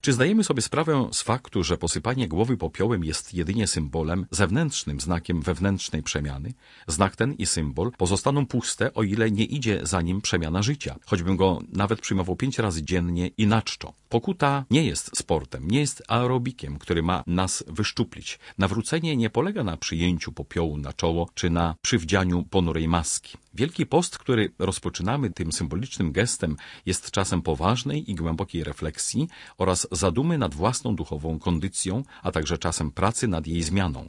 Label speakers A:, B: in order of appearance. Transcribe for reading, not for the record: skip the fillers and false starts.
A: Czy zdajemy sobie sprawę z faktu, że posypanie głowy popiołem jest jedynie symbolem, zewnętrznym znakiem wewnętrznej przemiany? Znak ten i symbol pozostaną puste, o ile nie idzie za nim przemiana życia, choćbym go nawet przyjmował 5 razy dziennie i na czczo. Pokuta nie jest sportem, nie jest aerobikiem, który ma nas wyszczuplić. Nawrócenie nie polega na przyjęciu popiołu na czoło, czy na przywdzianiu ponurej maski. Wielki Post, który rozpoczynamy tym symbolicznym gestem, jest czasem poważnej i głębokiej refleksji oraz zadumy nad własną duchową kondycją, a także czasem pracy nad jej zmianą.